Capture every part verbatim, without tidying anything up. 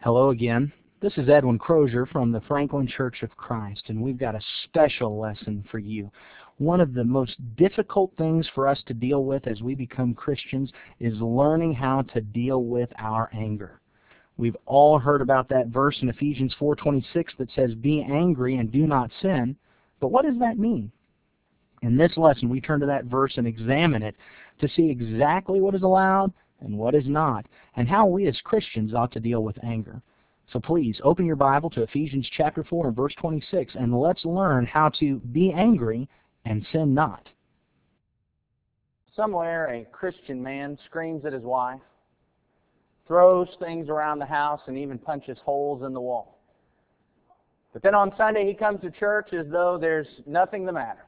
Hello again. This is Edwin Crozier from the Franklin Church of Christ, and we've got a special lesson for you. One of the most difficult things for us to deal with as we become Christians is learning how to deal with our anger. We've all heard about that verse in Ephesians four twenty-six that says, "Be angry and do not sin." But what does that mean? In this lesson, we turn to that verse and examine it to see exactly what is allowed and what is not, and how we as Christians ought to deal with anger. So please, open your Bible to Ephesians chapter four and verse twenty-six, and let's learn how to be angry and sin not. Somewhere a Christian man screams at his wife, throws things around the house, and even punches holes in the wall. But then on Sunday he comes to church as though there's nothing the matter.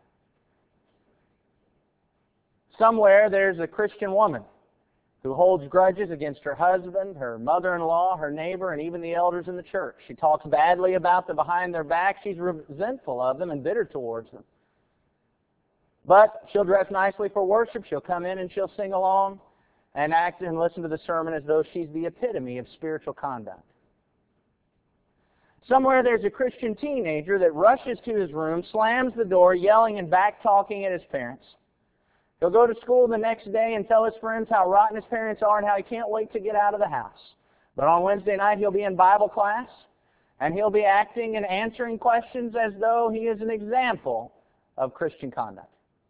Somewhere there's a Christian woman who holds grudges against her husband, her mother-in-law, her neighbor, and even the elders in the church. She talks badly about them behind their back. She's resentful of them and bitter towards them. But she'll dress nicely for worship. She'll come in and she'll sing along and act and listen to the sermon as though she's the epitome of spiritual conduct. Somewhere there's a Christian teenager that rushes to his room, slams the door, yelling and back-talking at his parents. He'll go to school the next day and tell his friends how rotten his parents are and how he can't wait to get out of the house. But on Wednesday night he'll be in Bible class and he'll be acting and answering questions as though he is an example of Christian conduct.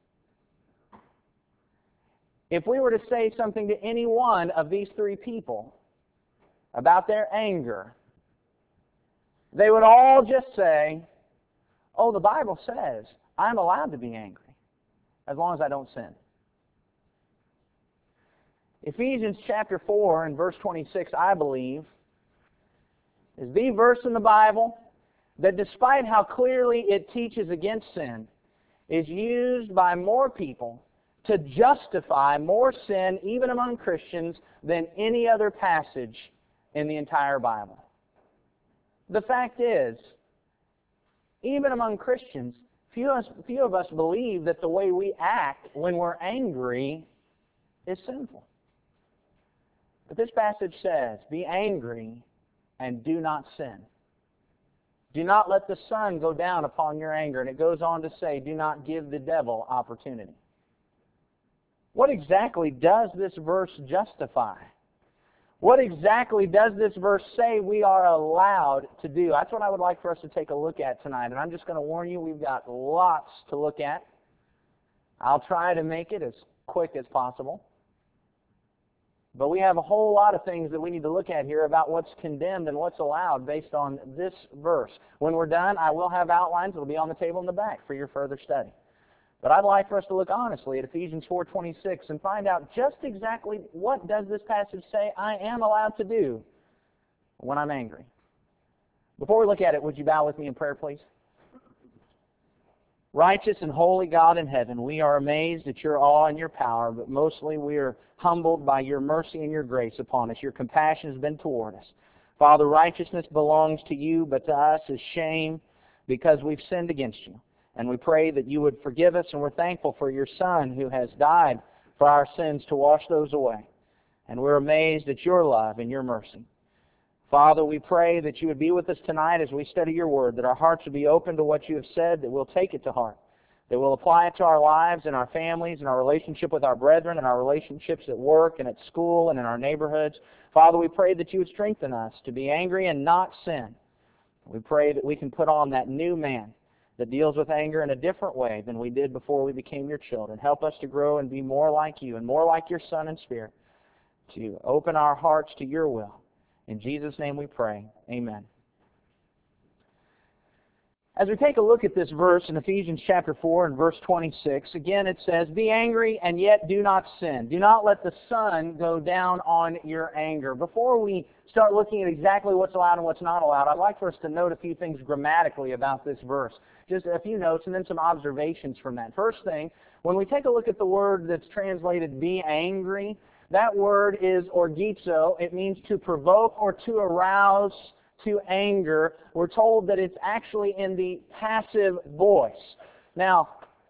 If we were to say something to any one of these three people about their anger, they would all just say, "Oh, the Bible says I'm allowed to be angry as long as I don't sin." Ephesians chapter four and verse twenty-six, I believe, is the verse in the Bible that, despite how clearly it teaches against sin, is used by more people to justify more sin, even among Christians, than any other passage in the entire Bible. The fact is, even among Christians, few of us, few of us believe that the way we act when we're angry is sinful. But this passage says, "Be angry and do not sin." Do not let the sun go down upon your anger. And it goes on to say, do not give the devil opportunity. What exactly does this verse justify? What exactly does this verse say we are allowed to do? That's what I would like for us to take a look at tonight. And I'm just going to warn you, we've got lots to look at. I'll try to make it as quick as possible. But we have a whole lot of things that we need to look at here about what's condemned and what's allowed based on this verse. When we're done, I will have outlines. It'll be on the table in the back for your further study. But I'd like for us to look honestly at Ephesians four twenty-six and find out just exactly what does this passage say I am allowed to do when I'm angry. Before we look at it, would you bow with me in prayer, please? Righteous and holy God in heaven, we are amazed at your awe and your power, but mostly we are humbled by your mercy and your grace upon us. Your compassion has been toward us. Father, righteousness belongs to you, but to us is shame because we've sinned against you. And we pray that you would forgive us, and we're thankful for your Son who has died for our sins to wash those away. And we're amazed at your love and your mercy. Father, we pray that you would be with us tonight as we study your word, that our hearts would be open to what you have said, that we'll take it to heart, that we'll apply it to our lives and our families and our relationship with our brethren and our relationships at work and at school and in our neighborhoods. Father, we pray that you would strengthen us to be angry and not sin. We pray that we can put on that new man that deals with anger in a different way than we did before we became your children. Help us to grow and be more like you and more like your Son and Spirit, to open our hearts to your will. In Jesus' name we pray. Amen. As we take a look at this verse in Ephesians chapter four and verse twenty-six, again it says, "Be angry and yet do not sin. Do not let the sun go down on your anger." Before we start looking at exactly what's allowed and what's not allowed, I'd like for us to note a few things grammatically about this verse. Just a few notes and then some observations from that. First thing, when we take a look at the word that's translated "be angry," that word is orgizo. It means to provoke or to arouse to anger. We're told that it's actually in the passive voice. Now,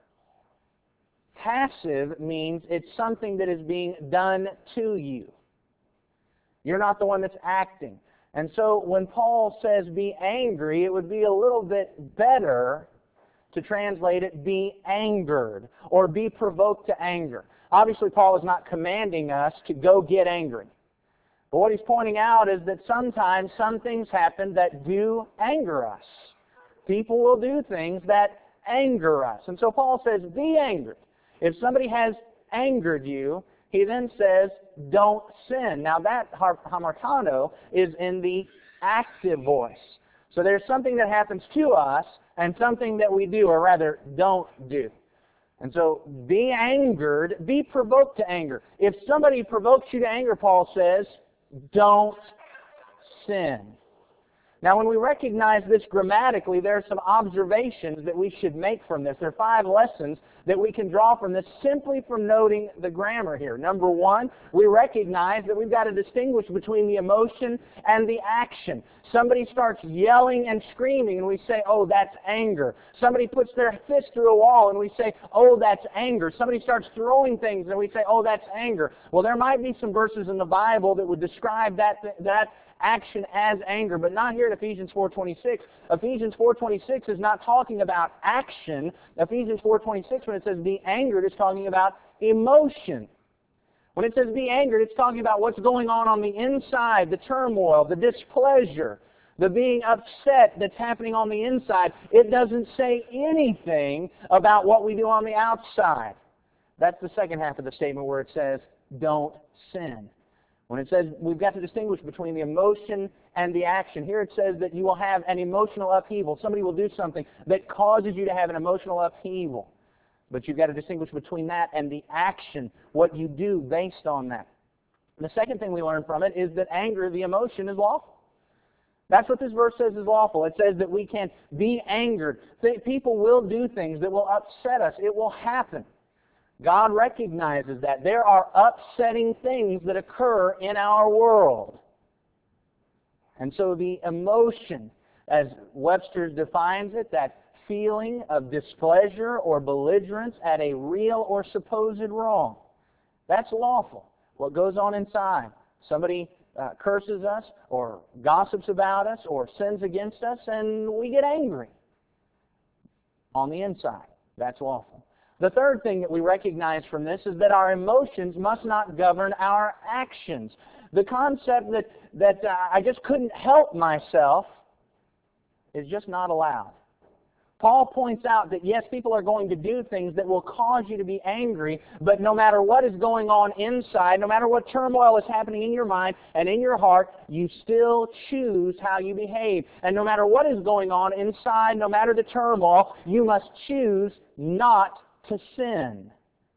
passive means it's something that is being done to you. You're not the one that's acting. And so when Paul says be angry, it would be a little bit better to translate it be angered or be provoked to anger. Obviously, Paul is not commanding us to go get angry. But what he's pointing out is that sometimes some things happen that do anger us. People will do things that anger us. And so Paul says, be angered. If somebody has angered you, he then says, don't sin. Now that hamartano is in the active voice. So there's something that happens to us and something that we do, or rather, don't do. And so be angered, be provoked to anger. If somebody provokes you to anger, Paul says, don't sin. Now, when we recognize this grammatically, there are some observations that we should make from this. There are five lessons that we can draw from this simply from noting the grammar here. Number one, we recognize that we've got to distinguish between the emotion and the action. Somebody starts yelling and screaming, and we say, oh, that's anger. Somebody puts their fist through a wall, and we say, oh, that's anger. Somebody starts throwing things, and we say, oh, that's anger. Well, there might be some verses in the Bible that would describe that that action as anger, but not here in Ephesians four twenty-six. Ephesians four twenty-six is not talking about action. Ephesians four twenty-six, when it says be angered, it's talking about emotion. When it says be angered, it's talking about what's going on on the inside, the turmoil, the displeasure, the being upset that's happening on the inside. It doesn't say anything about what we do on the outside. That's the second half of the statement where it says, don't sin. When it says we've got to distinguish between the emotion and the action, here it says that you will have an emotional upheaval. Somebody will do something that causes you to have an emotional upheaval. But you've got to distinguish between that and the action, what you do based on that. The second thing we learn from it is that anger, the emotion, is lawful. That's what this verse says is lawful. It says that we can be angered. People will do things that will upset us. It will happen. God recognizes that. There are upsetting things that occur in our world. And so the emotion, as Webster defines it, that feeling of displeasure or belligerence at a real or supposed wrong, that's lawful. What goes on inside. Somebody uh, curses us or gossips about us or sins against us, and we get angry. On the inside, that's lawful. The third thing that we recognize from this is that our emotions must not govern our actions. The concept that, that uh, I just couldn't help myself is just not allowed. Paul points out that, yes, people are going to do things that will cause you to be angry, but no matter what is going on inside, no matter what turmoil is happening in your mind and in your heart, you still choose how you behave. And no matter what is going on inside, no matter the turmoil, you must choose not to sin.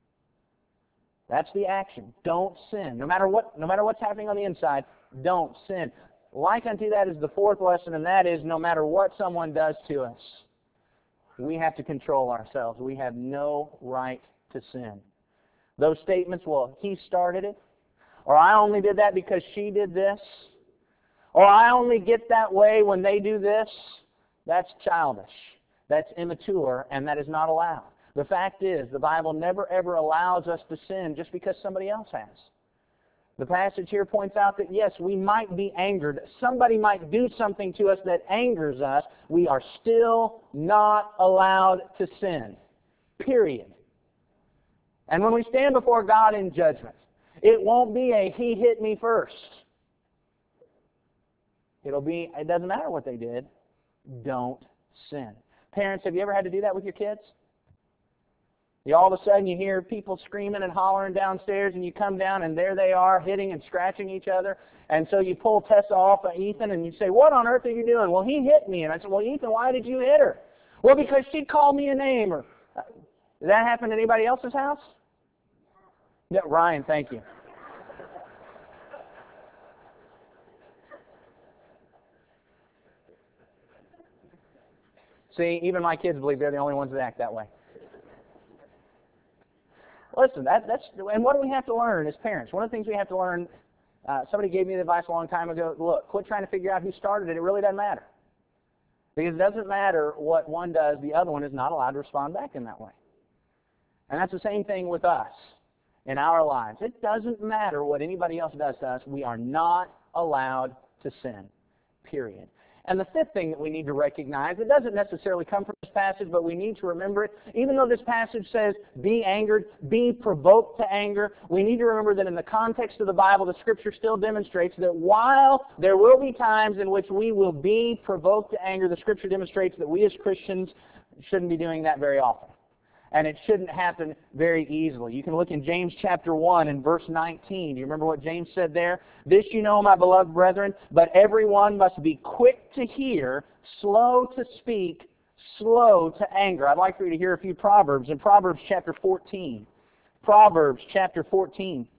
That's the action. Don't sin. No matter what, no matter what's happening on the inside, don't sin. Like unto that is the fourth lesson, and that is no matter what someone does to us, we have to control ourselves. We have no right to sin. Those statements, well, he started it, or I only did that because she did this, or I only get that way when they do this, that's childish. That's immature, and that is not allowed. The fact is, the Bible never ever allows us to sin just because somebody else has. The passage here points out that, yes, we might be angered. Somebody might do something to us that angers us. We are still not allowed to sin. Period. And when we stand before God in judgment, it won't be a, he hit me first. It'll be, it doesn't matter what they did. Don't sin. Parents, have you ever had to do that with your kids? You all of a sudden you hear people screaming and hollering downstairs, and you come down and there they are hitting and scratching each other. And so you pull Tessa off of Ethan and you say, what on earth are you doing? Well, he hit me. And I said, well, Ethan, why did you hit her? Well, because she called me a name. Or uh, did that happen at anybody else's house? Yeah, Ryan, thank you. See, even my kids believe they're the only ones that act that way. Listen, that, that's, and what do we have to learn as parents? One of the things we have to learn, uh, somebody gave me the advice a long time ago, look, quit trying to figure out who started it. It really doesn't matter. Because it doesn't matter what one does, the other one is not allowed to respond back in that way. And that's the same thing with us in our lives. It doesn't matter what anybody else does to us. We are not allowed to sin. period. And the fifth thing that we need to recognize, it doesn't necessarily come from this passage, but we need to remember it. Even though this passage says, be angered, be provoked to anger, we need to remember that in the context of the Bible, the Scripture still demonstrates that while there will be times in which we will be provoked to anger, the Scripture demonstrates that we as Christians shouldn't be doing that very often. And it shouldn't happen very easily. You can look in James chapter one and verse nineteen. Do you remember what James said there? This you know, my beloved brethren, but everyone must be quick to hear, slow to speak, slow to anger. I'd like for you to hear a few Proverbs. In Proverbs chapter fourteen. Proverbs chapter fourteen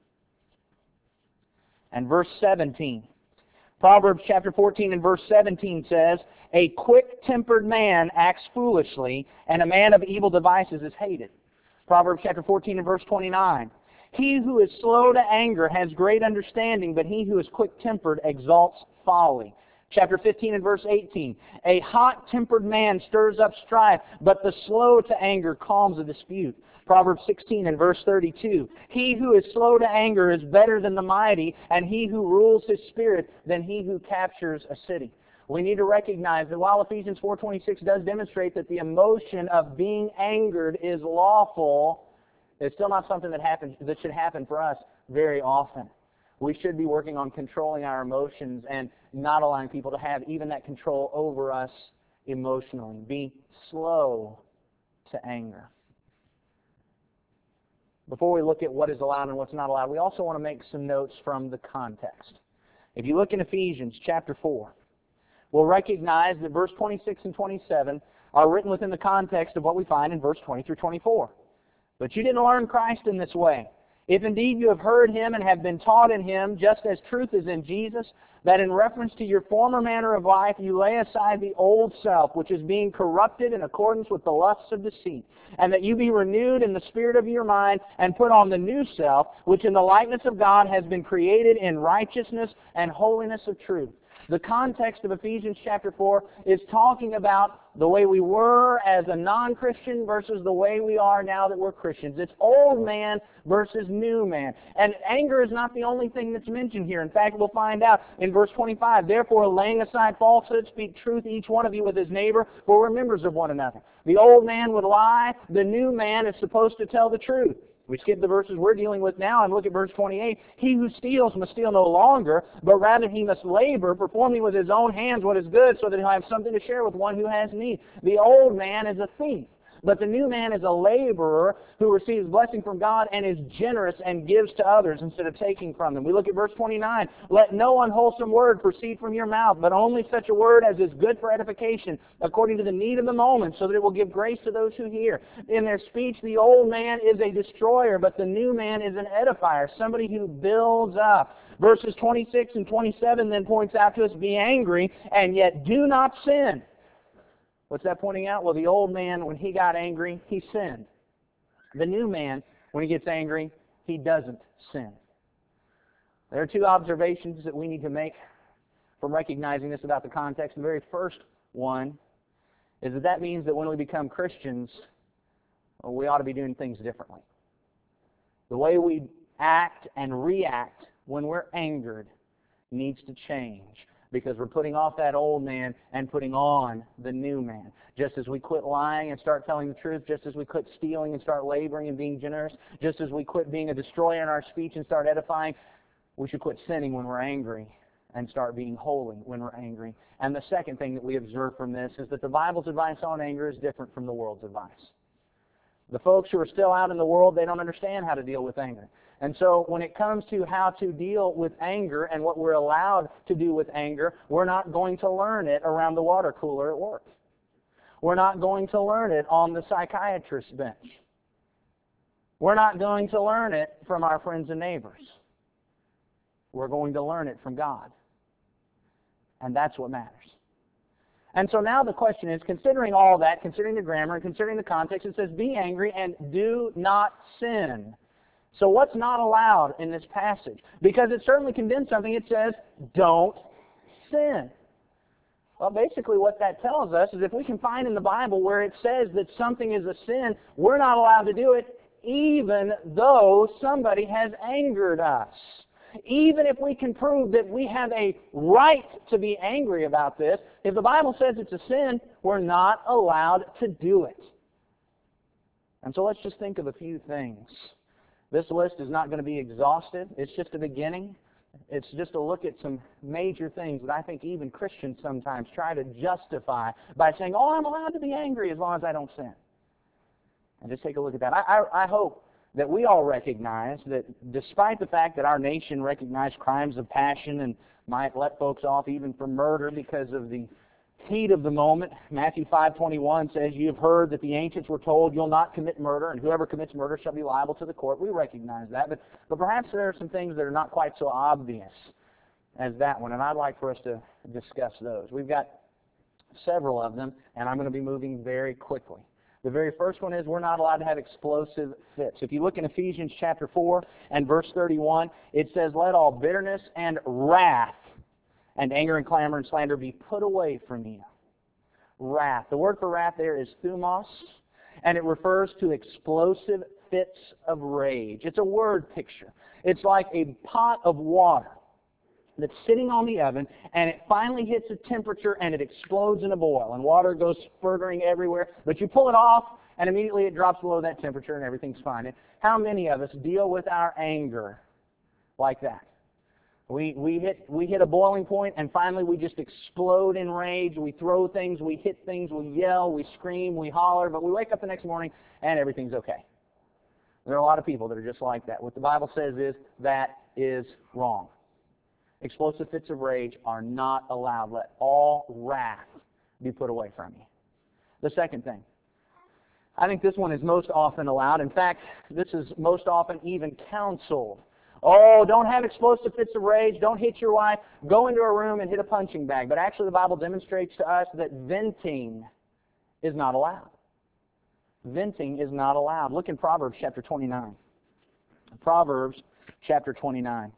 and verse seventeen. Proverbs chapter fourteen and verse seventeen says, a quick-tempered man acts foolishly, and a man of evil devices is hated. Proverbs chapter fourteen and verse twenty-nine. He who is slow to anger has great understanding, but he who is quick-tempered exalts folly. Chapter fifteen and verse eighteen. A hot-tempered man stirs up strife, but the slow to anger calms a dispute. Proverbs sixteen and verse thirty-two. He who is slow to anger is better than the mighty, and he who rules his spirit than he who captures a city. We need to recognize that while Ephesians four twenty-six does demonstrate that the emotion of being angered is lawful, it's still not something that happens that should happen for us very often. We should be working on controlling our emotions and not allowing people to have even that control over us emotionally. Be slow to anger. Before we look at what is allowed and what's not allowed, we also want to make some notes from the context. If you look in Ephesians chapter four, we'll recognize that verse twenty-six and twenty-seven are written within the context of what we find in verse twenty through twenty-four. But you didn't learn Christ in this way. If indeed you have heard him and have been taught in him, just as truth is in Jesus, that in reference to your former manner of life you lay aside the old self, which is being corrupted in accordance with the lusts of deceit, and that you be renewed in the spirit of your mind, and put on the new self, which in the likeness of God has been created in righteousness and holiness of truth. The context of Ephesians chapter four is talking about the way we were as a non-Christian versus the way we are now that we're Christians. It's old man versus new man. And anger is not the only thing that's mentioned here. In fact, we'll find out in verse twenty-five, therefore laying aside falsehood, speak truth each one of you with his neighbor, for we're members of one another. The old man would lie. The new man is supposed to tell the truth. We skip the verses we're dealing with now and look at verse twenty-eight. He who steals must steal no longer, but rather he must labor, performing with his own hands what is good, so that he'll have something to share with one who has need. The old man is a thief, but the new man is a laborer who receives blessing from God and is generous and gives to others instead of taking from them. We look at verse twenty-nine. Let no unwholesome word proceed from your mouth, but only such a word as is good for edification, according to the need of the moment, so that it will give grace to those who hear. In their speech, the old man is a destroyer, but the new man is an edifier, somebody who builds up. Verses twenty-six and twenty-seven then points out to us, be angry, and yet do not sin. What's that pointing out? Well, the old man, when he got angry, he sinned. The new man, when he gets angry, he doesn't sin. There are two observations that we need to make from recognizing this about the context. The very first one is that that means that when we become Christians, well, we ought to be doing things differently. The way we act and react when we're angered needs to change, because we're putting off that old man and putting on the new man. Just as we quit lying and start telling the truth, just as we quit stealing and start laboring and being generous, just as we quit being a destroyer in our speech and start edifying, we should quit sinning when we're angry and start being holy when we're angry. And the second thing that we observe from this is that the Bible's advice on anger is different from the world's advice. The folks who are still out in the world, they don't understand how to deal with anger. And so when it comes to how to deal with anger and what we're allowed to do with anger, we're not going to learn it around the water cooler at work. We're not going to learn it on the psychiatrist's bench. We're not going to learn it from our friends and neighbors. We're going to learn it from God. And that's what matters. And so now the question is, considering all that, considering the grammar, and considering the context, it says, be angry and do not sin. So what's not allowed in this passage? Because it certainly condemns something. It says, don't sin. Well, basically what that tells us is if we can find in the Bible where it says that something is a sin, we're not allowed to do it even though somebody has angered us. Even if we can prove that we have a right to be angry about this, if the Bible says it's a sin, we're not allowed to do it. And so let's just think of a few things. This list is not going to be exhaustive. It's just a beginning. It's just a look at some major things that I think even Christians sometimes try to justify by saying, oh, I'm allowed to be angry as long as I don't sin. And just take a look at that. I, I, I hope that we all recognize that despite the fact that our nation recognized crimes of passion and might let folks off even for murder because of the heat of the moment, Matthew five twenty-one says, you have heard that the ancients were told you'll not commit murder, and whoever commits murder shall be liable to the court. We recognize that, but, but perhaps there are some things that are not quite so obvious as that one, and I'd like for us to discuss those. We've got several of them, and I'm going to be moving very quickly. The very first one is we're not allowed to have explosive fits. If you look in Ephesians chapter four and verse thirty-one, it says, let all bitterness and wrath and anger and clamor and slander be put away from you. Wrath. The word for wrath there is thumos, and it refers to explosive fits of rage. It's a word picture. It's like a pot of water that's sitting on the oven, and it finally hits a temperature, and it explodes in a boil, and water goes spurting everywhere. But you pull it off, and immediately it drops below that temperature, and everything's fine. And how many of us deal with our anger like that? We, we, hit, we hit a boiling point, and finally we just explode in rage. We throw things, we hit things, we yell, we scream, we holler, but we wake up the next morning, and everything's okay. There are a lot of people that are just like that. What the Bible says is that is wrong. Explosive fits of rage are not allowed. Let all wrath be put away from you. The second thing, I think this one is most often allowed. In fact, this is most often even counseled. Oh, don't have explosive fits of rage. Don't hit your wife. Go into a room and hit a punching bag. But actually the Bible demonstrates to us that venting is not allowed. Venting is not allowed. Look in Proverbs chapter twenty-nine. Proverbs chapter twenty-nine.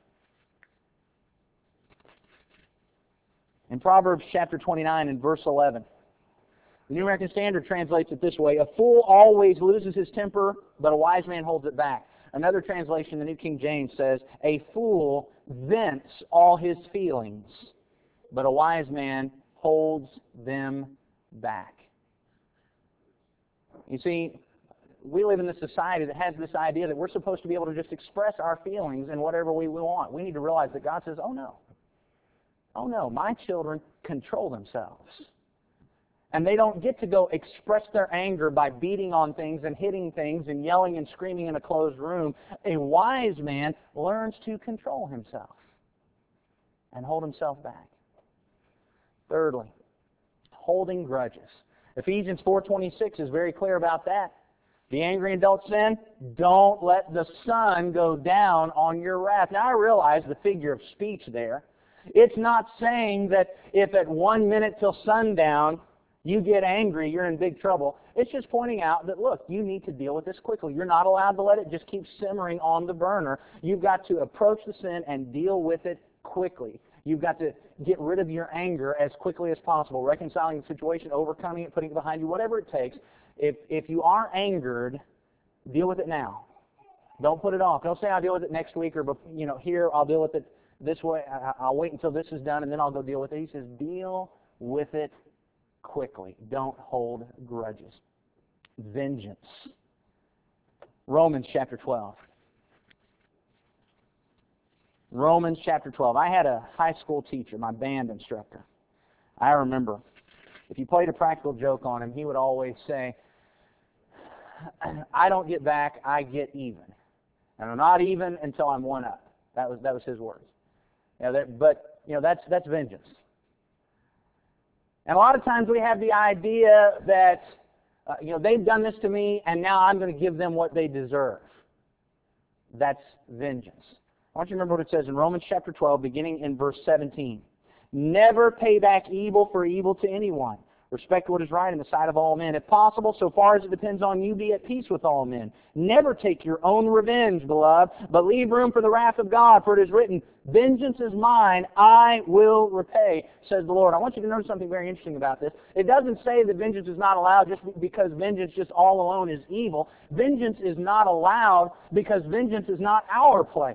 In Proverbs chapter twenty-nine and verse eleven, the New American Standard translates it this way, a fool always loses his temper, but a wise man holds it back. Another translation, the New King James, says, a fool vents all his feelings, but a wise man holds them back. You see, we live in this society that has this idea that we're supposed to be able to just express our feelings in whatever we want. We need to realize that God says, oh no. Oh no, my children control themselves. And they don't get to go express their anger by beating on things and hitting things and yelling and screaming in a closed room. A wise man learns to control himself and hold himself back. Thirdly, holding grudges. Ephesians four twenty-six is very clear about that. Be angry and don't sin. Don't let the sun go down on your wrath. Now I realize the figure of speech there. It's not saying that if at one minute till sundown you get angry, you're in big trouble. It's just pointing out that, look, you need to deal with this quickly. You're not allowed to let it just keep simmering on the burner. You've got to approach the sin and deal with it quickly. You've got to get rid of your anger as quickly as possible, reconciling the situation, overcoming it, putting it behind you, whatever it takes. If, if you are angered, deal with it now. Don't put it off. Don't say, I'll deal with it next week, or, you know, here, I'll deal with it this way. I'll wait until this is done, and then I'll go deal with it. He says, deal with it quickly. Don't hold grudges. Vengeance. Romans chapter twelve. Romans chapter twelve. I had a high school teacher, my band instructor. I remember, if you played a practical joke on him, he would always say, I don't get back, I get even. And I'm not even until I'm one up. That was that was his words. You know, but you know that's that's vengeance. And a lot of times we have the idea that, uh, you know, they've done this to me, and now I'm going to give them what they deserve. That's vengeance. I want you to remember what it says in Romans chapter twelve, beginning in verse seventeen. Never pay back evil for evil to anyone. Respect what is right in the sight of all men. If possible, so far as it depends on you, be at peace with all men. Never take your own revenge, beloved, but leave room for the wrath of God, for it is written, vengeance is mine, I will repay, says the Lord. I want you to notice something very interesting about this. It doesn't say that vengeance is not allowed just because vengeance just all alone is evil. Vengeance is not allowed because vengeance is not our place.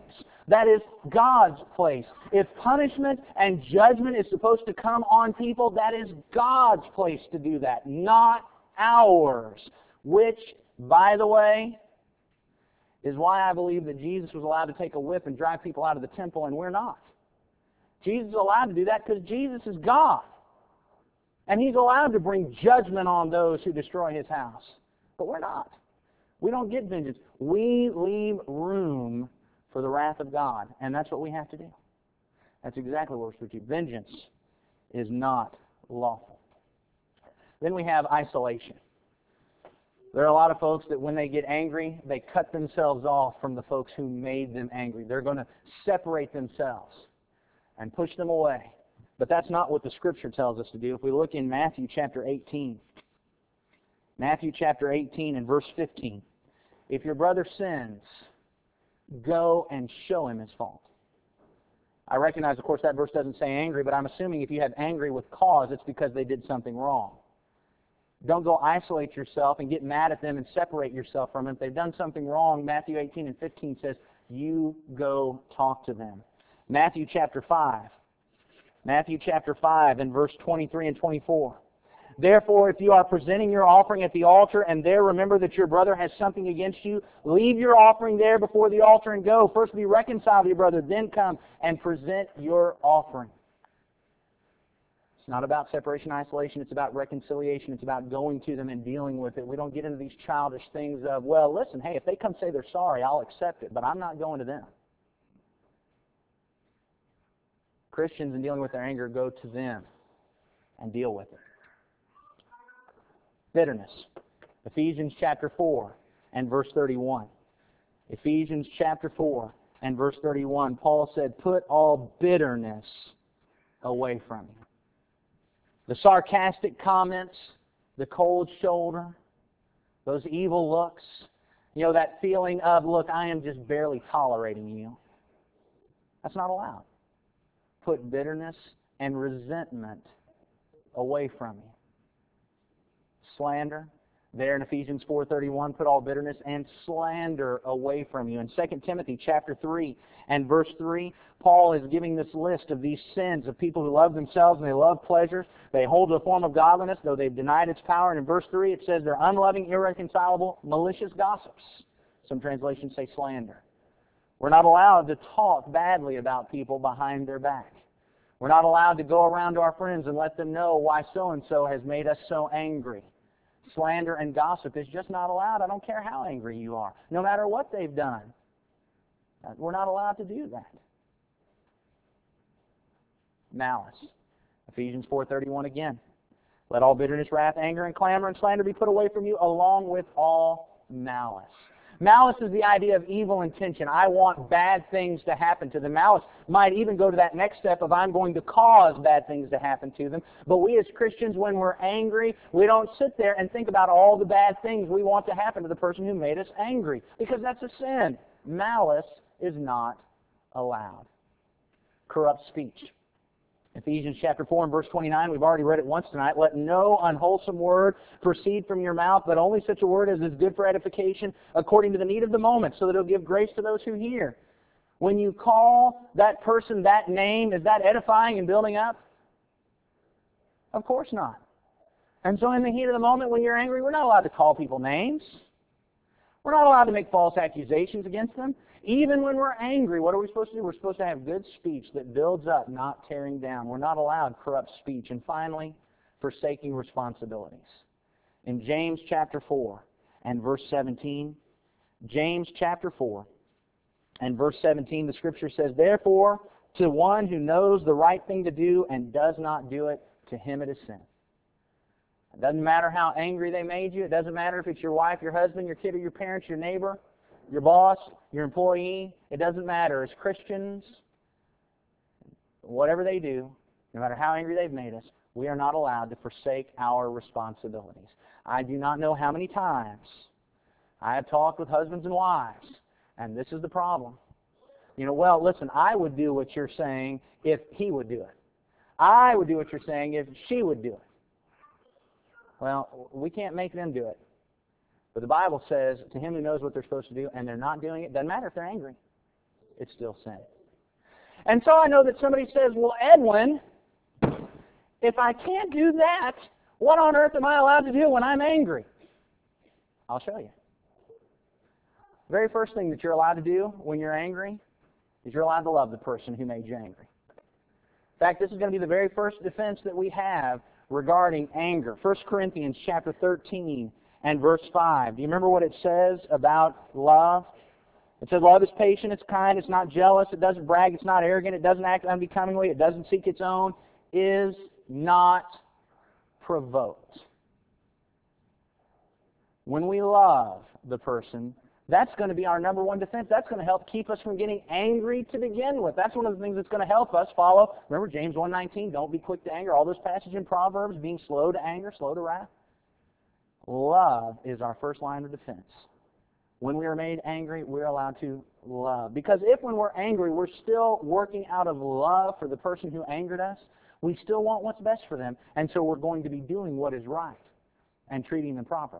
That is God's place. If punishment and judgment is supposed to come on people, that is God's place to do that, not ours. Which, by the way, is why I believe that Jesus was allowed to take a whip and drive people out of the temple, and we're not. Jesus is allowed to do that because Jesus is God. And He's allowed to bring judgment on those who destroy His house. But we're not. We don't get vengeance. We leave room for the wrath of God, and that's what we have to do. That's exactly what we're supposed to do. Vengeance is not lawful. Then we have isolation. There are a lot of folks that when they get angry, they cut themselves off from the folks who made them angry. They're going to separate themselves and push them away. But that's not what the Scripture tells us to do. If we look in Matthew chapter eighteen, Matthew chapter eighteen and verse fifteen, if your brother sins, go and show him his fault. I recognize, of course, that verse doesn't say angry, but I'm assuming if you have angry with cause, it's because they did something wrong. Don't go isolate yourself and get mad at them and separate yourself from them. If they've done something wrong, Matthew eighteen and fifteen says, you go talk to them. Matthew chapter five. Matthew chapter five and verse twenty-three and twenty-four. Therefore, if you are presenting your offering at the altar and there remember that your brother has something against you, leave your offering there before the altar and go. First be reconciled to your brother, then come and present your offering. It's not about separation, isolation. It's about reconciliation. It's about going to them and dealing with it. We don't get into these childish things of, well, listen, hey, if they come say they're sorry, I'll accept it, but I'm not going to them. Christians, in dealing with their anger, go to them and deal with it. Bitterness. Ephesians chapter four and verse thirty-one. Ephesians chapter four and verse thirty-one. Paul said, put all bitterness away from you. The sarcastic comments, the cold shoulder, those evil looks, you know, that feeling of, look, I am just barely tolerating you. That's not allowed. Put bitterness and resentment away from you. Slander. There in Ephesians four thirty-one, put all bitterness and slander away from you. In Second Timothy chapter three and verse three, Paul is giving this list of these sins of people who love themselves and they love pleasure. They hold a form of godliness, though they've denied its power. And in verse three it says they're unloving, irreconcilable, malicious gossips. Some translations say slander. We're not allowed to talk badly about people behind their back. We're not allowed to go around to our friends and let them know why so-and-so has made us so angry. Slander and gossip is just not allowed. I don't care how angry you are, no matter what they've done. We're not allowed to do that. Malice. Ephesians four thirty-one again. Let all bitterness, wrath, anger, and clamor and slander be put away from you, along with all malice. Malice is the idea of evil intention. I want bad things to happen to them. Malice might even go to that next step of I'm going to cause bad things to happen to them. But we as Christians, when we're angry, we don't sit there and think about all the bad things we want to happen to the person who made us angry, because that's a sin. Malice is not allowed. Corrupt speech. Ephesians chapter four and verse twenty-nine, we've already read it once tonight. Let no unwholesome word proceed from your mouth, but only such a word as is good for edification according to the need of the moment, so that it'll give grace to those who hear. When you call that person that name, is that edifying and building up? Of course not. And so in the heat of the moment when you're angry, we're not allowed to call people names. We're not allowed to make false accusations against them. Even when we're angry, what are we supposed to do? We're supposed to have good speech that builds up, not tearing down. We're not allowed corrupt speech. And finally, forsaking responsibilities. In James chapter four and verse seventeen, James chapter four and verse seventeen, the Scripture says, therefore, to one who knows the right thing to do and does not do it, to him it is sin. It doesn't matter how angry they made you. It doesn't matter if it's your wife, your husband, your kid, or your parents, your neighbor, your boss, your employee. It doesn't matter. As Christians, whatever they do, no matter how angry they've made us, we are not allowed to forsake our responsibilities. I do not know how many times I have talked with husbands and wives, and this is the problem. You know, well, listen, I would do what you're saying if he would do it. I would do what you're saying if she would do it. Well, we can't make them do it. But the Bible says, to him who knows what they're supposed to do, and they're not doing it, doesn't matter if they're angry. it's still sin. And so I know that somebody says, well, Edwin, if I can't do that, what on earth am I allowed to do when I'm angry? I'll show you. The very first thing that you're allowed to do when you're angry is you're allowed to love the person who made you angry. In fact, this is going to be the very first defense that we have regarding anger. First Corinthians chapter thirteen and verse five. Do you remember what it says about love? It says, love is patient, it's kind, it's not jealous, it doesn't brag, it's not arrogant, it doesn't act unbecomingly, it doesn't seek its own, is not provoked. When we love the person, that's going to be our number one defense. That's going to help keep us from getting angry to begin with. That's one of the things that's going to help us follow. Remember James one nineteen, don't be quick to anger. All those passages in Proverbs, being slow to anger, slow to wrath. Love is our first line of defense. When we are made angry, we're allowed to love. Because if when we're angry, we're still working out of love for the person who angered us, we still want what's best for them, and so we're going to be doing what is right and treating them properly.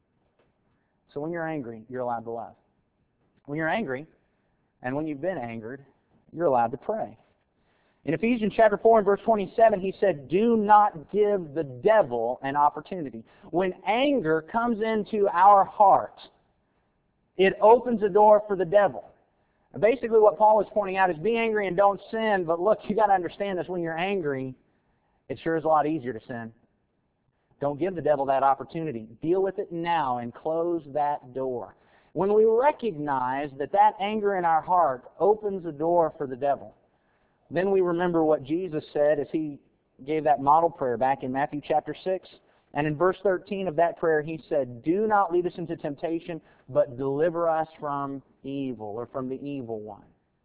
So when you're angry, you're allowed to love. When you're angry, and when you've been angered, you're allowed to pray. In Ephesians chapter four and verse twenty-seven, he said, do not give the devil an opportunity. When anger comes into our heart, it opens a door for the devil. And basically what Paul is pointing out is be angry and don't sin, but look, you got to understand this, when you're angry, it sure is a lot easier to sin. Don't give the devil that opportunity. Deal with it now and close that door. When we recognize that that anger in our heart opens a door for the devil, then we remember what Jesus said as he gave that model prayer back in Matthew chapter six. And in verse thirteen of that prayer, he said, do not lead us into temptation, but deliver us from evil, or from the evil one.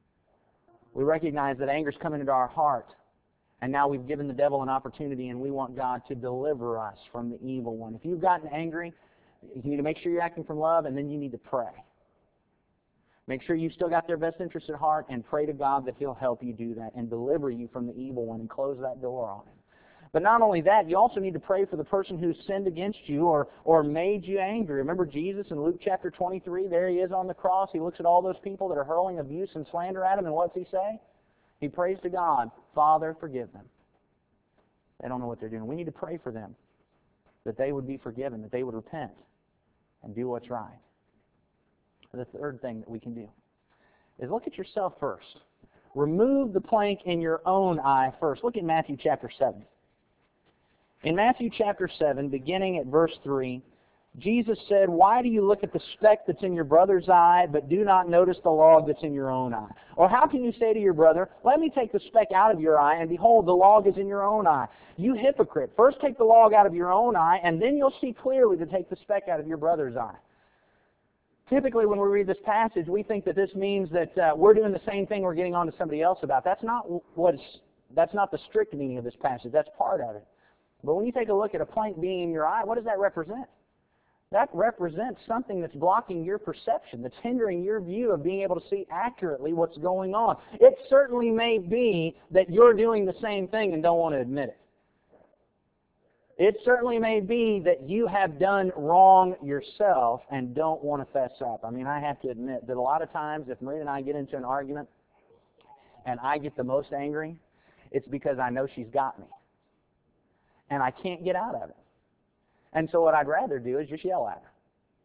We recognize that anger's coming into our heart. And now we've given the devil an opportunity, and we want God to deliver us from the evil one. If you've gotten angry, you need to make sure you're acting from love, and then you need to pray. Make sure you've still got their best interest at heart, and pray to God that He'll help you do that and deliver you from the evil one and close that door on him. But not only that, you also need to pray for the person who sinned against you or, or made you angry. Remember Jesus in Luke chapter twenty-three? There he is on the cross. He looks at all those people that are hurling abuse and slander at him, and what's he say? He prays to God, Father, forgive them. They don't know what they're doing. We need to pray for them, that they would be forgiven, that they would repent and do what's right. The third thing that we can do is look at yourself first. Remove the plank in your own eye first. Look at Matthew chapter seven. In Matthew chapter seven, beginning at verse three, Jesus said, why do you look at the speck that's in your brother's eye, but do not notice the log that's in your own eye? Or how can you say to your brother, let me take the speck out of your eye, and behold, the log is in your own eye? You hypocrite, first take the log out of your own eye, and then you'll see clearly to take the speck out of your brother's eye. Typically, when we read this passage, we think that this means that uh, we're doing the same thing we're getting on to somebody else about. That's not what's, that's not the strict meaning of this passage. That's part of it. But when you take a look at a plank being in your eye, what does that represent? That represents something that's blocking your perception, that's hindering your view of being able to see accurately what's going on. It certainly may be that you're doing the same thing and don't want to admit it. It certainly may be that you have done wrong yourself and don't want to fess up. I mean, I have to admit that a lot of times if Maria and I get into an argument and I get the most angry, it's because I know she's got me. And I can't get out of it. And so what I'd rather do is just yell at her.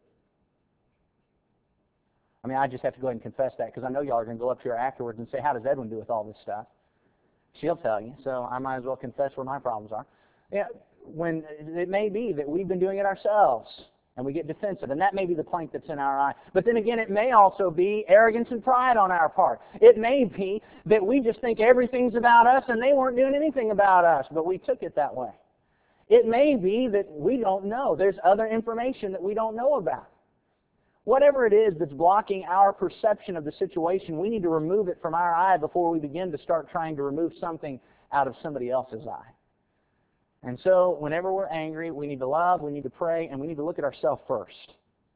I mean, I just have to go ahead and confess that because I know y'all are going to go up to her afterwards and say, how does Edwin do with all this stuff? She'll tell you, so I might as well confess where my problems are. Yeah, when it may be that we've been doing it ourselves and we get defensive, and that may be the plank that's in our eye. But then again, it may also be arrogance and pride on our part. It may be that we just think everything's about us and they weren't doing anything about us, but we took it that way. It may be that we don't know. There's other information that we don't know about. Whatever it is that's blocking our perception of the situation, we need to remove it from our eye before we begin to start trying to remove something out of somebody else's eye. And so whenever we're angry, we need to love, we need to pray, and we need to look at ourselves first.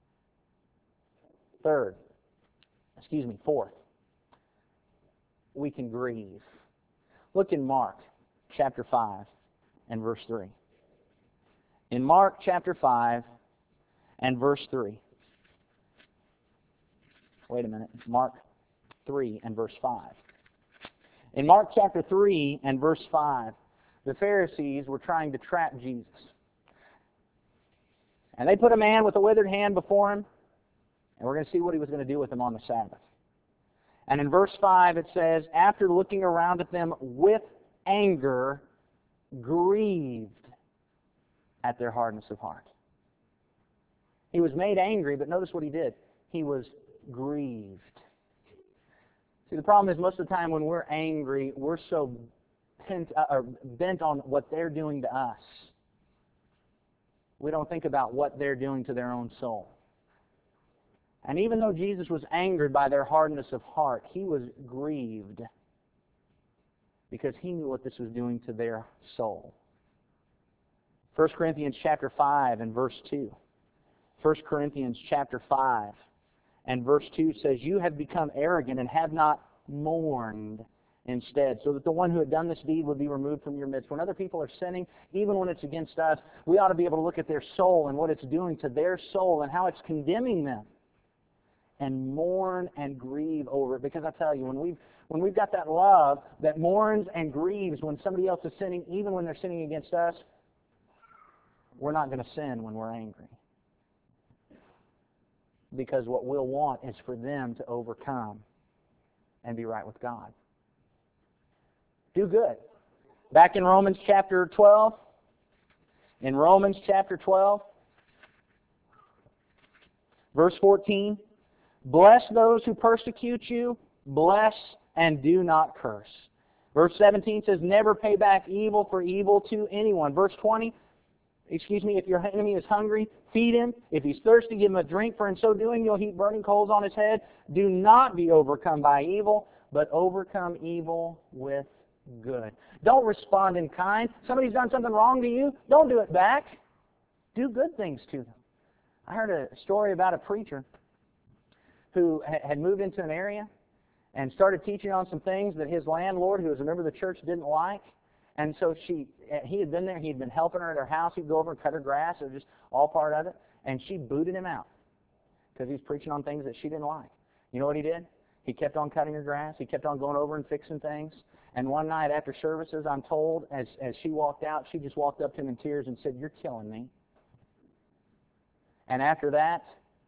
Third, excuse me, fourth, we can grieve. Look in Mark chapter five and verse three. In Mark chapter five and verse three. Wait a minute. Mark three and verse five. In Mark chapter three and verse five, the Pharisees were trying to trap Jesus. And they put a man with a withered hand before him, and we're going to see what he was going to do with him on the Sabbath. And in verse five it says, after looking around at them with anger, grieved at their hardness of heart. He was made angry, but notice what he did. He was grieved. See, the problem is most of the time when we're angry, we're so bent, uh, or bent on what they're doing to us. We don't think about what they're doing to their own soul. And even though Jesus was angered by their hardness of heart, he was grieved because he knew what this was doing to their soul. First Corinthians chapter five and verse two. First Corinthians chapter five and verse two says, you have become arrogant and have not mourned instead, so that the one who had done this deed would be removed from your midst. When other people are sinning, even when it's against us, we ought to be able to look at their soul and what it's doing to their soul and how it's condemning them, and mourn and grieve over it. Because I tell you, when we've, when we've got that love that mourns and grieves when somebody else is sinning, even when they're sinning against us, we're not going to sin when we're angry. Because what we'll want is for them to overcome and be right with God. Do good. Back in Romans chapter twelve, in Romans chapter twelve, verse fourteen, bless those who persecute you, bless and do not curse. Verse seventeen says, never pay back evil for evil to anyone. Verse twenty, excuse me, if your enemy is hungry, feed him. If he's thirsty, give him a drink, for in so doing you'll heap burning coals on his head. Do not be overcome by evil, but overcome evil with good. Don't respond in kind. Somebody's done something wrong to you, don't do it back. Do good things to them. I heard a story about a preacher who had moved into an area and started teaching on some things that his landlord, who was a member of the church, didn't like. And so she, he had been there, he had been helping her at her house. He'd go over and cut her grass. It was just all part of it. And she booted him out because he was preaching on things that she didn't like. You know what he did? He kept on cutting her grass. He kept on going over and fixing things. And one night after services, I'm told, as, as she walked out, she just walked up to him in tears and said, you're killing me. And after that,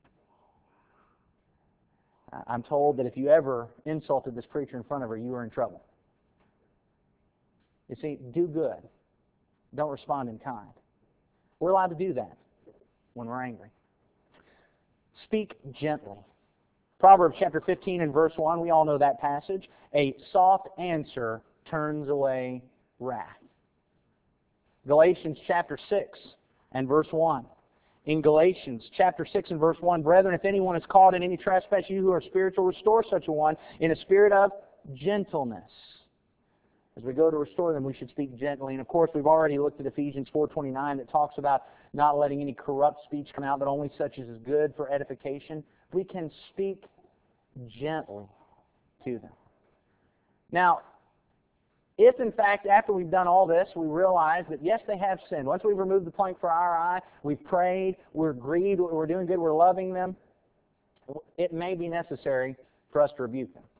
I'm told that if you ever insulted this preacher in front of her, you were in trouble. You see, do good. Don't respond in kind. We're allowed to do that when we're angry. Speak gently. Proverbs chapter fifteen and verse one, we all know that passage. A soft answer turns away wrath. Galatians chapter six and verse one. In Galatians chapter six and verse one, brethren, if anyone is caught in any trespass, you who are spiritual, restore such a one in a spirit of gentleness. As we go to restore them, we should speak gently. And of course, we've already looked at Ephesians four twenty-nine that talks about not letting any corrupt speech come out, but only such as is good for edification. We can speak gently to them. Now, if in fact after we've done all this, we realize that yes, they have sinned. Once we've removed the plank from our eye, we've prayed, we're grieved, we're doing good, we're loving them, it may be necessary for us to rebuke them.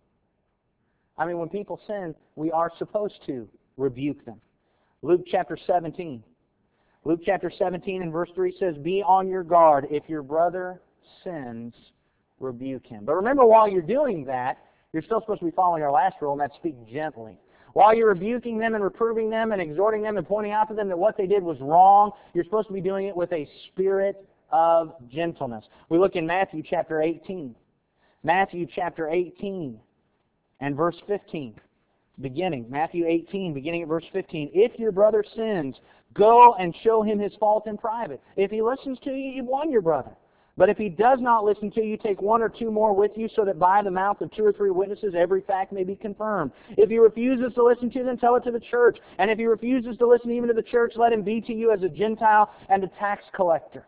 I mean, when people sin, we are supposed to rebuke them. Luke chapter seventeen. Luke chapter seventeen and verse three says, be on your guard. If your brother sins, rebuke him. But remember, while you're doing that, you're still supposed to be following our last rule, and that's speak gently. While you're rebuking them and reproving them and exhorting them and pointing out to them that what they did was wrong, you're supposed to be doing it with a spirit of gentleness. We look in Matthew chapter eighteen. Matthew chapter eighteen and verse fifteen. Beginning, Matthew eighteen, beginning at verse fifteen. If your brother sins, go and show him his fault in private. If he listens to you, you've won your brother. But if he does not listen to you, take one or two more with you, so that by the mouth of two or three witnesses every fact may be confirmed. If he refuses to listen to you, then tell it to the church. And if he refuses to listen even to the church, let him be to you as a Gentile and a tax collector.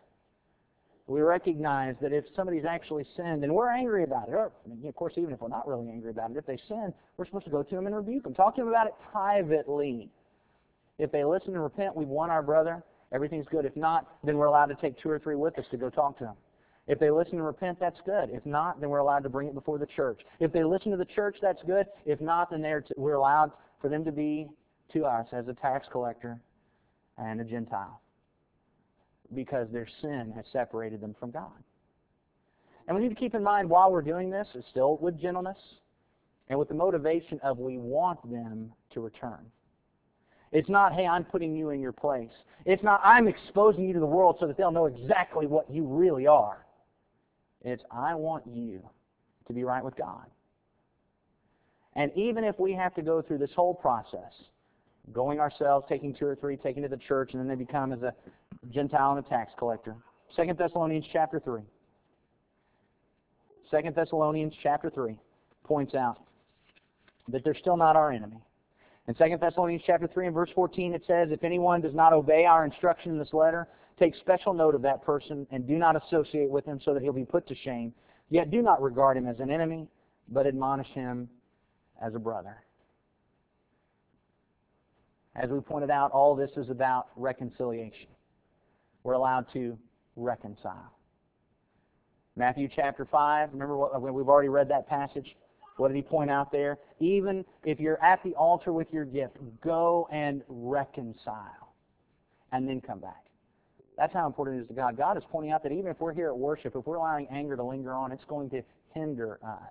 We recognize that if somebody's actually sinned, and we're angry about it, or of course even if we're not really angry about it, if they sin, we're supposed to go to them and rebuke them. Talk to them about it privately. If they listen and repent, we've won our brother. Everything's good. If not, then we're allowed to take two or three with us to go talk to them. If they listen and repent, that's good. If not, then we're allowed to bring it before the church. If they listen to the church, that's good. If not, then they're t- we're allowed for them to be to us as a tax collector and a Gentile, because their sin has separated them from God. And we need to keep in mind while we're doing this, it's still with gentleness and with the motivation of we want them to return. It's not, hey, I'm putting you in your place. It's not, I'm exposing you to the world so that they'll know exactly what you really are. It's, I want you to be right with God. And even if we have to go through this whole process, going ourselves, taking two or three, taking to the church, and then they become as a Gentile and a tax collector. Second Thessalonians chapter three. Second Thessalonians chapter three points out that they're still not our enemy. In Second Thessalonians chapter three and verse fourteen it says, if anyone does not obey our instruction in this letter, take special note of that person and do not associate with him so that he'll be put to shame. Yet do not regard him as an enemy, but admonish him as a brother. As we pointed out, all this is about reconciliation. We're allowed to reconcile. Matthew chapter five, remember what, we've already read that passage. What did he point out there? Even if you're at the altar with your gift, go and reconcile and then come back. That's how important it is to God. God is pointing out that even if we're here at worship, if we're allowing anger to linger on, it's going to hinder us.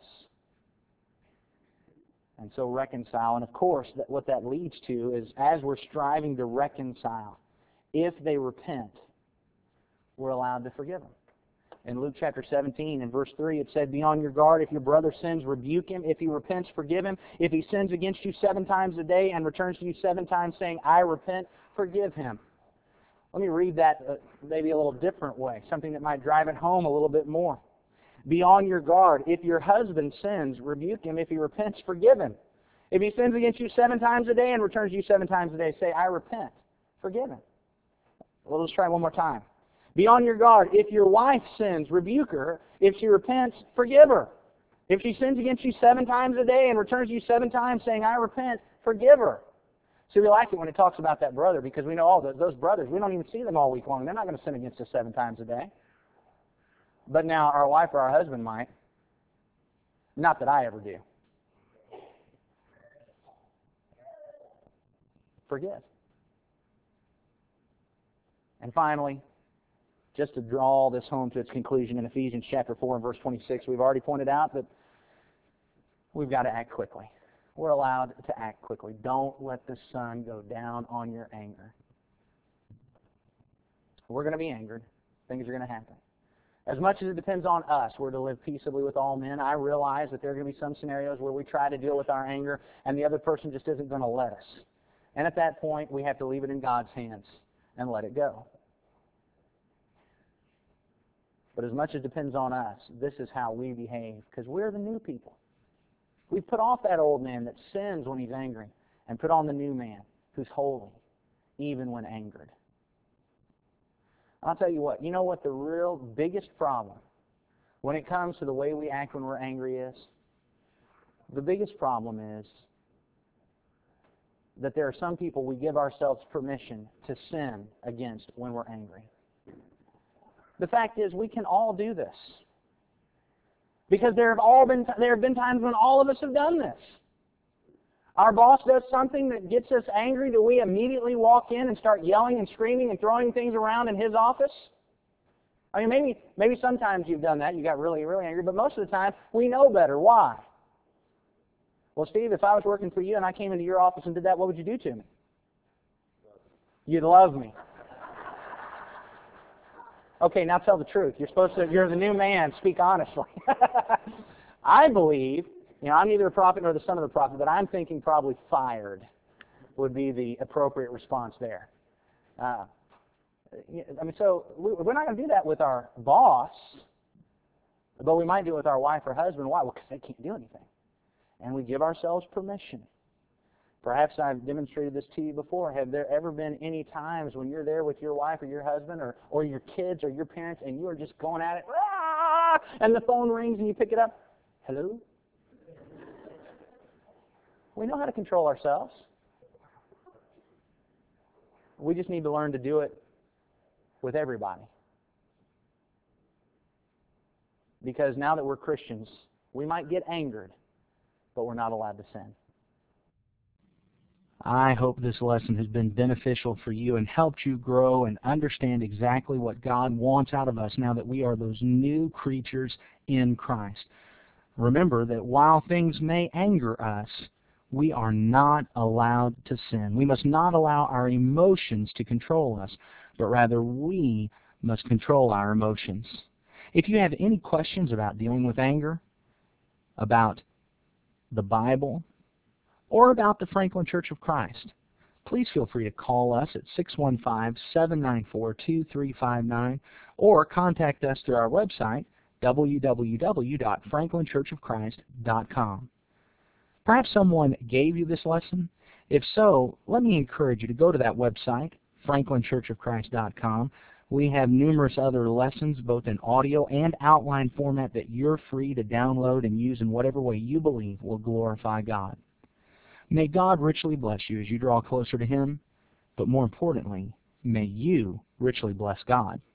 And so reconcile. And of course, that what that leads to is as we're striving to reconcile, if they repent, we're allowed to forgive them. In Luke chapter seventeen, in verse three, it said, be on your guard. If your brother sins, rebuke him. If he repents, forgive him. If he sins against you seven times a day and returns to you seven times saying, I repent, forgive him. Let me read that uh, maybe a little different way, something that might drive it home a little bit more. Be on your guard. If your husband sins, rebuke him. If he repents, forgive him. If he sins against you seven times a day and returns to you seven times a day, say, I repent, forgive him. Well, let's try it one more time. Be on your guard. If your wife sins, rebuke her. If she repents, forgive her. If she sins against you seven times a day and returns to you seven times saying, I repent, forgive her. See, we like it when it talks about that brother because we know all those, those brothers, we don't even see them all week long. They're not going to sin against us seven times a day. But now our wife or our husband might. Not that I ever do. Forgive. And finally, just to draw all this home to its conclusion in Ephesians chapter four and verse twenty-six, we've already pointed out that we've got to act quickly. We're allowed to act quickly. Don't let the sun go down on your anger. We're going to be angered. Things are going to happen. As much as it depends on us, we're to live peaceably with all men. I realize that there are going to be some scenarios where we try to deal with our anger and the other person just isn't going to let us. And at that point, we have to leave it in God's hands and let it go. But as much as it depends on us, this is how we behave, because we're the new people. We put off that old man that sins when he's angry and put on the new man who's holy, even when angered. I'll tell you what, you know what the real biggest problem when it comes to the way we act when we're angry is? The biggest problem is that there are some people we give ourselves permission to sin against when we're angry. The fact is, we can all do this. Because there have all been there have been times when all of us have done this. Our boss does something that gets us angry. Do we immediately walk in and start yelling and screaming and throwing things around in his office? I mean, maybe maybe sometimes you've done that. You got really, really angry. But most of the time, we know better. Why? Well, Steve, if I was working for you and I came into your office and did that, what would you do to me? You'd love me. Okay, now tell the truth. You're supposed to, you're the new man, speak honestly. I believe, you know, I'm neither a prophet nor the son of the prophet, but I'm thinking probably fired would be the appropriate response there. Uh, I mean, so we're not going to do that with our boss, but we might do it with our wife or husband. Why? Well, because they can't do anything. And we give ourselves permission. Perhaps I've demonstrated this to you before. Have there ever been any times when you're there with your wife or your husband or, or your kids or your parents and you are just going at it, Rah! And the phone rings and you pick it up? Hello? We know how to control ourselves. We just need to learn to do it with everybody. because now that we're Christians, we might get angered, but we're not allowed to sin. I hope this lesson has been beneficial for you and helped you grow and understand exactly what God wants out of us now that we are those new creatures in Christ. Remember that while things may anger us, we are not allowed to sin. We must not allow our emotions to control us, but rather we must control our emotions. If you have any questions about dealing with anger, about the Bible, or about the Franklin Church of Christ, please feel free to call us at six one five, seven nine four, two three five nine or contact us through our website, w w w dot franklin church of christ dot com. Perhaps someone gave you this lesson. If so, let me encourage you to go to that website, franklin church of christ dot com. We have numerous other lessons, both in audio and outline format, that you're free to download and use in whatever way you believe will glorify God. May God richly bless you as you draw closer to Him, but more importantly, may you richly bless God.